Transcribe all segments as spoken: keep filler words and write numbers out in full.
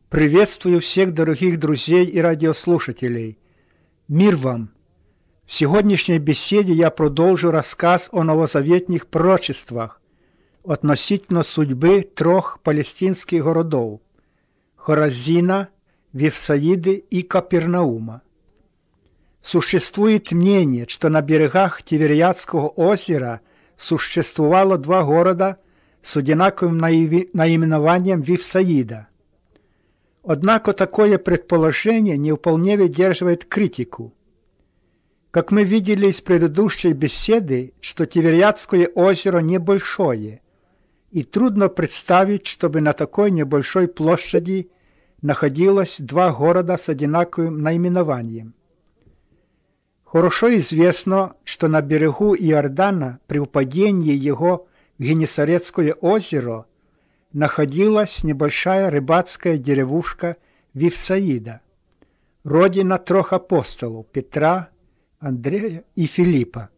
Приветствую всех дорогих друзей и радиослушателей. Мир вам! В сегодняшней беседе я продолжу рассказ о новозаветных пророчествах относительно судьбы трех палестинских городов – Хоразина, Вифсаиды и Капернаума. Существует мнение, что на берегах Тивериадского озера существовало два города с одинаковым наименованием Вифсаида. Однако такое предположение не вполне выдерживает критику. Как мы видели из предыдущей беседы, что Тивериадское озеро небольшое, и трудно представить, чтобы на такой небольшой площади находилось два города с одинаковым наименованием. Хорошо известно, что на берегу Иордана при впадении его в Генесарецкое озеро находилась небольшая рыбацкая деревушка Вифсаида, родина трех апостолов Петра, Андрея и Филиппа.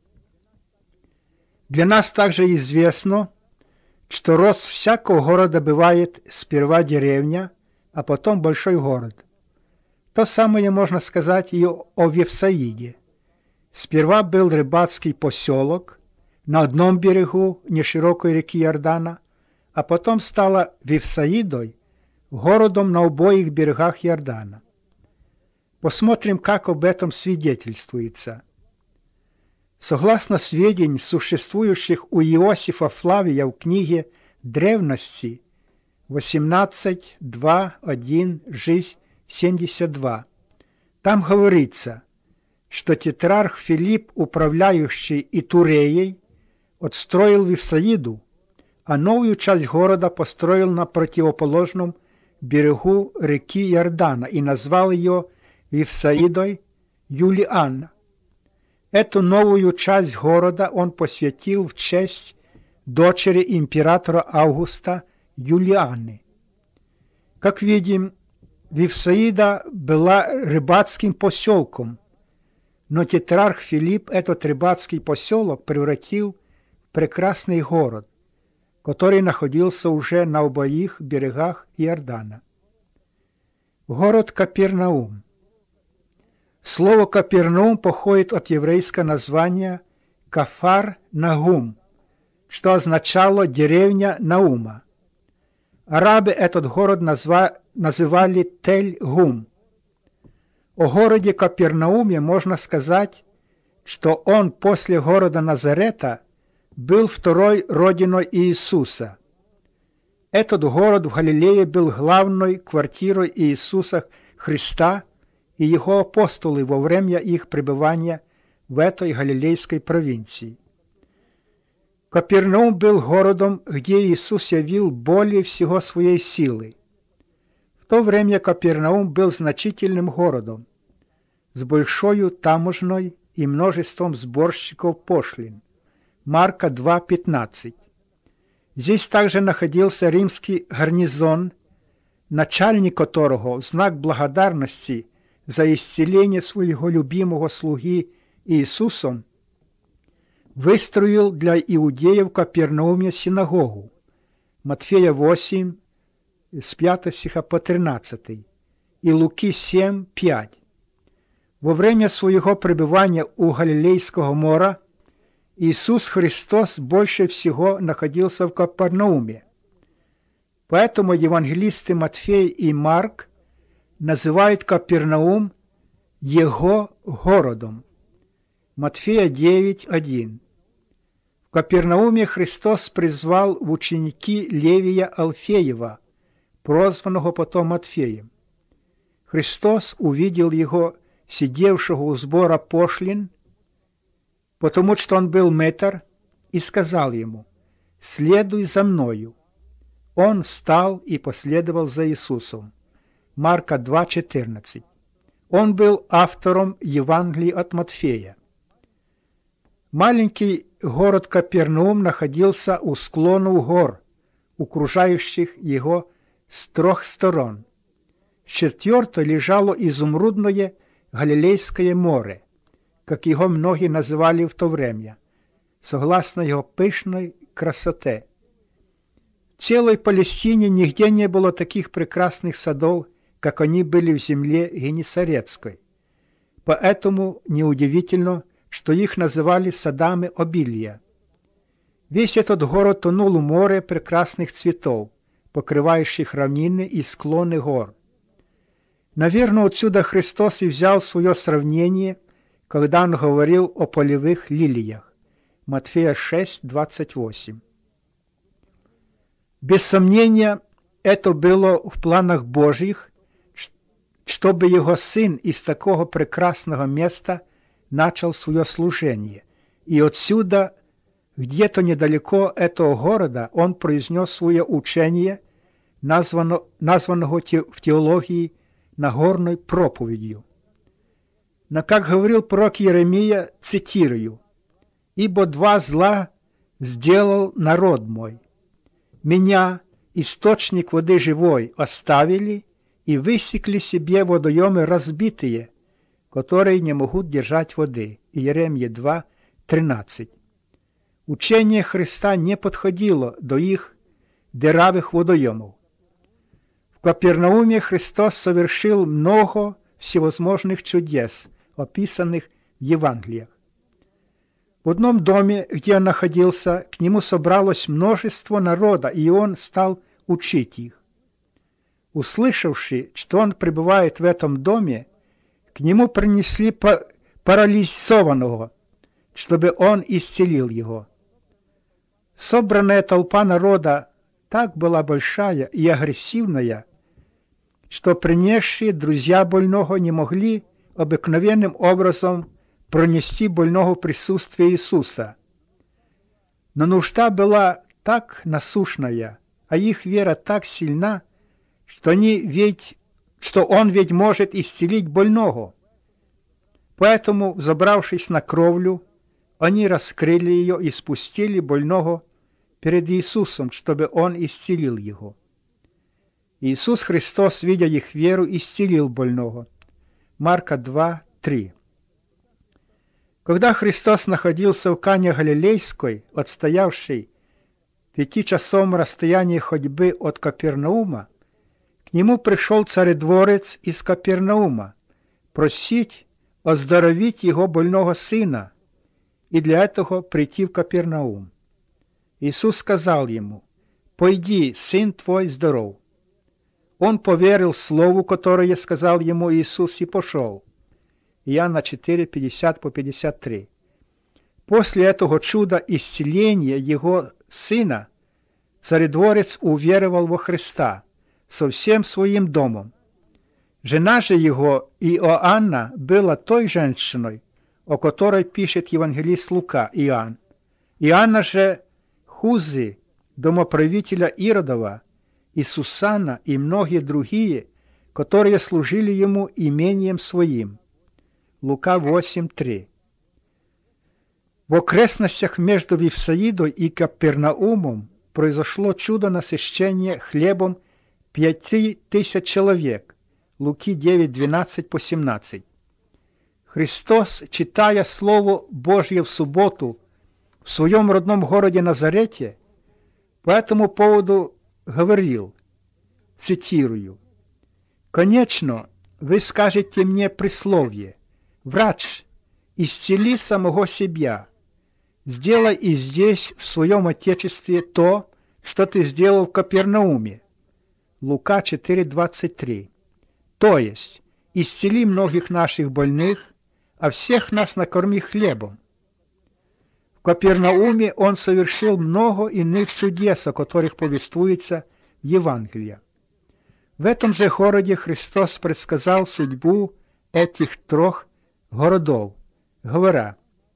Для нас также известно, что рост всякого города бывает сперва деревня, а потом большой город. То самое можно сказать и о Вифсаиде. Сперва был рыбацкий поселок на одном берегу неширокой реки Иордана, а потом стала Вифсаидой, городом на обоих берегах Иордана. Посмотрим, как об этом свидетельствуется. Согласно сведениям, существующих у Иосифа Флавия в книге «Древности» восемнадцать, два, один, жизнь, семьдесят два, там говорится, что тетрарх Филипп, управляющий Итуреей, отстроил Вифсаиду, а новую часть города построил на противоположном берегу реки Иордана и назвал ее Вифсаидой Юлианна. Эту новую часть города он посвятил в честь дочери императора Августа Юлианы. Как видим, Вифсаида была рыбацким поселком, но тетрарх Филипп этот рыбацкий поселок превратил в прекрасный город, который находился уже на обоих берегах Иордана. Город Капернаум. Слово Капернаум походит от еврейского названия Кафар-Нагум, что означало «деревня Наума». Арабы этот город назва... называли Тель-Гум. О городе Капернауме можно сказать, что он после города Назарета был второй родиной Иисуса. Этот город в Галилее был главной квартирой Иисуса Христа и его апостолов во время их пребывания в этой галилейской провинции. Капернаум был городом, где Иисус явил более всего своей силы. В то время Капернаум был значительным городом с большой таможней и множеством сборщиков пошлин. Марка два, пятнадцать. Здесь также находился римский гарнизон, начальник которого в знак благодарности за исцеление своего любимого слуги Иисусом выстроил для иудеев в Капернауме синагогу. Матфея восемь, с пятого стиха по тринадцатый, и Луки семь, пять. Во время своего пребывания у Галилейского моря Иисус Христос больше всего находился в Капернауме. Поэтому евангелисты Матфей и Марк называют Капернаум его городом. Матфея девять, один. В Капернауме Христос призвал в ученики Левия Алфеева, прозванного потом Матфеем. Христос увидел его, сидевшего у сбора пошлин, потому что он был мытарь, и сказал ему: «Следуй за мною». Он встал и последовал за Иисусом. Марка два, четырнадцать. Он был автором Евангелия от Матфея. Маленький город Капернаум находился у склонов гор, окружающих его с трех сторон. С четвертой лежало изумрудное Галилейское море, как его многие называли в то время, согласно его пышной красоте. В целой Палестине нигде не было таких прекрасных садов, как они были в земле Генесарецкой. Поэтому неудивительно, что их называли садами обилия. Весь этот город тонул в море прекрасных цветов, покрывающих равнины и склоны гор. Наверное, отсюда Христос и взял свое сравнение, когда Он говорил о полевых лилиях. Матфея шесть, двадцать восемь. Без сомнения, это было в планах Божьих, чтобы Его Сын из такого прекрасного места начал свое служение. И отсюда, где-то недалеко этого города, Он произнес свое учение, названо, названного в теологии Нагорной проповедью. Но, как говорил пророк Иеремия, цитирую: «Ибо два зла сделал народ мой. Меня, источник воды живой, оставили и высекли себе водоемы разбитые, которые не могут держать воды». Иеремия два, тринадцать. Учение Христа не подходило до их дыравых водоемов. В Капернауме Христос совершил много всевозможных чудес, описанных в Евангелиях. В одном доме, где он находился, к нему собралось множество народа, и он стал учить их. Услышавши, что он пребывает в этом доме, к нему принесли парализованного, чтобы он исцелил его. Собранная толпа народа так была большая и агрессивная, что принесшие друзья больного не могли обыкновенным образом пронести больного присутствие Иисуса. Но нужда была так насущная, а их вера так сильна, что, они ведь, что Он ведь может исцелить больного. Поэтому, забравшись на кровлю, они раскрыли ее и спустили больного перед Иисусом, чтобы Он исцелил его. Иисус Христос, видя их веру, исцелил больного. Марка два, три. Когда Христос находился в Кане Галилейской, отстоявшей в пятичасовом расстоянии ходьбы от Капернаума, к нему пришел царедворец из Капернаума просить оздоровить его больного сына и для этого прийти в Капернаум. Иисус сказал ему: «Пойди, сын твой здоров». Он поверил слову, которое сказал ему Иисус, и пошел. Иоанна четыре, пятьдесят по пятьдесят три. После этого чуда исцеления его сына царедворец уверовал во Христа со всем своим домом. Жена же его, Иоанна, была той женщиной, о которой пишет евангелист Лука, Иоанн. Иоанна же Хузы, домоправителя Иродова, и Сусанна, и многие другие, которые служили ему имением своим. Лука восемь, три. В окрестностях между Вифсаидой и Капернаумом произошло чудо насыщения хлебом пяти тысяч человек. Луки девять, двенадцать по семнадцать. Христос, читая Слово Божье в субботу в своем родном городе Назарете, по этому поводу говорил, цитирую: «Конечно, вы скажете мне присловие: врач, исцели самого себя, сделай и здесь, в своем отечестве, то, что ты сделал в Капернауме». Лука четыре, двадцать три. То есть, исцели многих наших больных, а всех нас накорми хлебом. В Капернауме он совершил много иных чудес, о которых повествуется в Евангелии. В этом же городе Христос предсказал судьбу этих трех городов, говоря: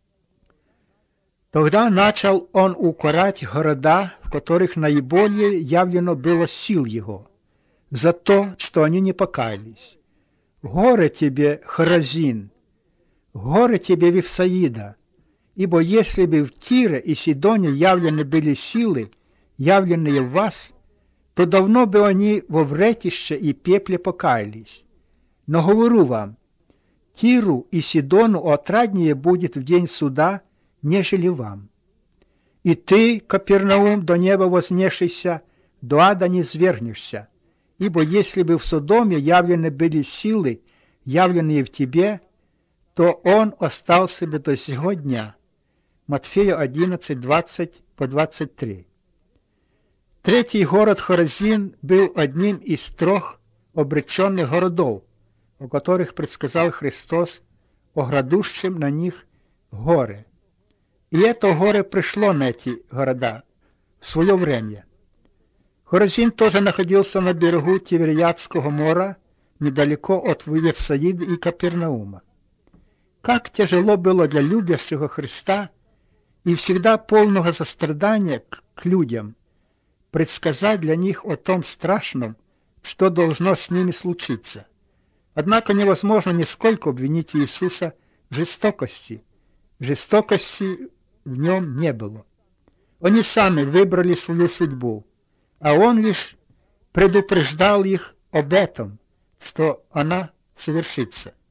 «Тогда начал он укорять города, в которых наиболее явлено было сил его, за то, что они не покаялись. Горе тебе, Хоразин! Горе тебе, Вифсаида! Ибо если бы в Тире и Сидоне явлены были силы, явленные в вас, то давно бы они во вретище и пепле покаялись. Но говорю вам, Тиру и Сидону отраднее будет в день суда, нежели вам. И ты, Капернаум, до неба вознесшийся, до ада не свергнешься. Ибо если бы в Содоме явлены были силы, явленные в тебе, то он остался бы до сего дня. Матфея одиннадцать, двадцать по двадцать три. Третий город Хоразин был одним из трех обреченных городов, о которых предсказал Христос о грядущем на них горе. И это горе пришло на эти города в свое время. Хоразин тоже находился на берегу Тивериадского моря, недалеко от Вифсаиды и Капернаума. Как тяжело было для любящего Христа и всегда полного сострадания к людям предсказать для них о том страшном, что должно с ними случиться. Однако невозможно нисколько обвинить Иисуса в жестокости. Жестокости в нем не было. Они сами выбрали свою судьбу, а он лишь предупреждал их об этом, что она совершится.